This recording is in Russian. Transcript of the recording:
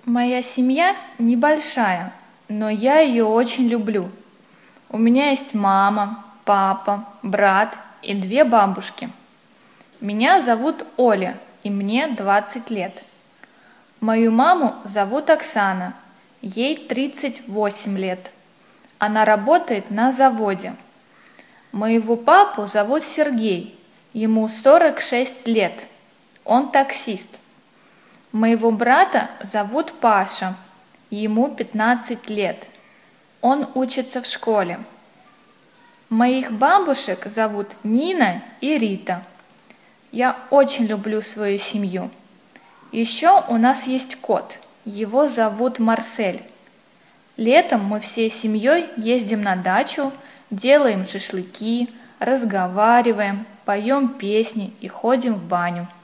Моя семья небольшая, но я ее очень люблю. У меня есть мама, папа, брат и две бабушки. Меня зовут Оля, и мне 20 лет. Мою маму зовут Оксана, ей 38 лет. Она работает на заводе. Моего папу зовут Сергей, ему 46 лет. Он таксист. Моего брата зовут Паша, ему 15 лет. Он учится в школе. Моих бабушек зовут Нина и Рита. Я очень люблю свою семью. Еще у нас есть кот, его зовут Марсель. Летом мы всей семьей ездим на дачу, делаем шашлыки, разговариваем, поем песни и ходим в баню.